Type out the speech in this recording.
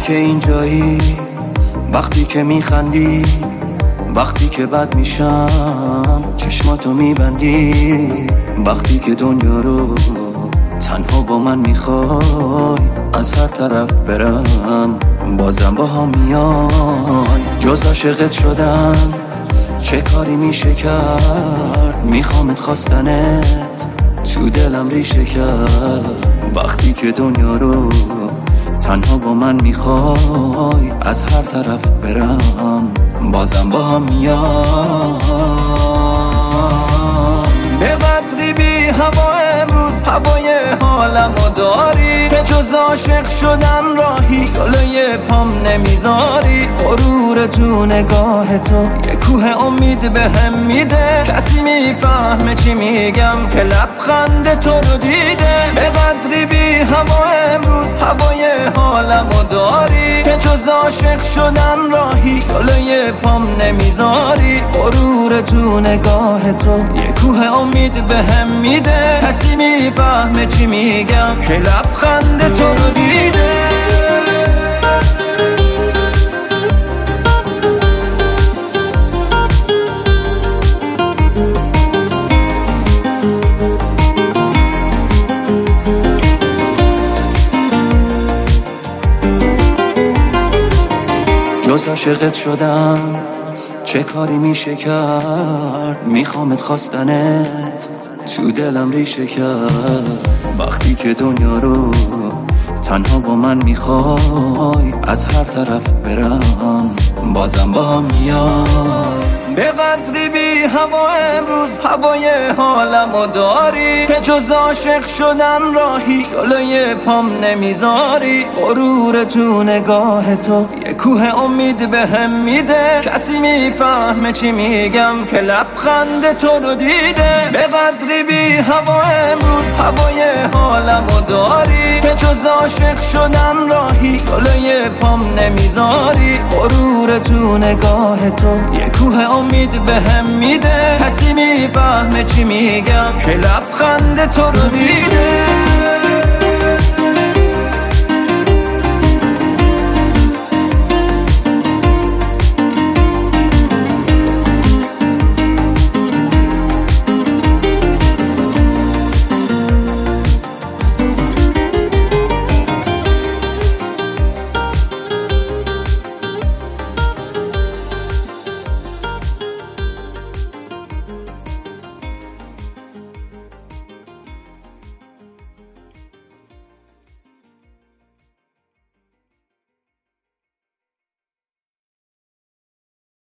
که اینجایی، وقتی که میخندی، وقتی که بد میشم چشماتو میبندی، وقتی که دنیا رو تنها با من میخوای از هر طرف برم بازم با هم میای. جز عاشقت شدن چه کاری میشه کرد، میخوامت خواستنت تو دلم ریشه کرد، وقتی که دنیا رو تنها با من میخوای از هر طرف برم بازم با هم میام. به قدری بی هوا امروز هوای حالمو داری، که جز عاشق شدن راهی جلوی پام نمیذاری. غرور تو نگاه تو یه کوه امید بهم میده، کسی میفهمه چی میگم که لبخند تو رو دیده. به قدری بی هوا امروز هوای حالمو داری، که جز عاشق شدن راهی جلوی پام نمیذاری. غرور تو نگاه تو یه کوه امید بهم میده، کسی میفهمه چی میگم که لبخند تو رو دیده. جز عاشقت شدن چه کاری میشه کرد، میخوامت خواستنت تو دلم ریشه کرد، وقتی که دنیا رو تنها با من میخوای از هر طرف برم بازم با هم میای. به قدری بی هوا امروز هوای حالمو داری، که جز عاشق شدن راهی جلوی پام نمیذاری. غرور تو نگاه تو یه کوه امید بهم میده، کسی میفهمه چی میگم که لبخند تو رو دیده. به قدری بی هوا امروز هوای حالمو داری، که جز عاشق شدن راهی جلوی پام نمیذاری. غرور تو نگاه تو یه کوه امید بهم میده، کسی میفهمه چی میگم که لبخند تو رو دیده.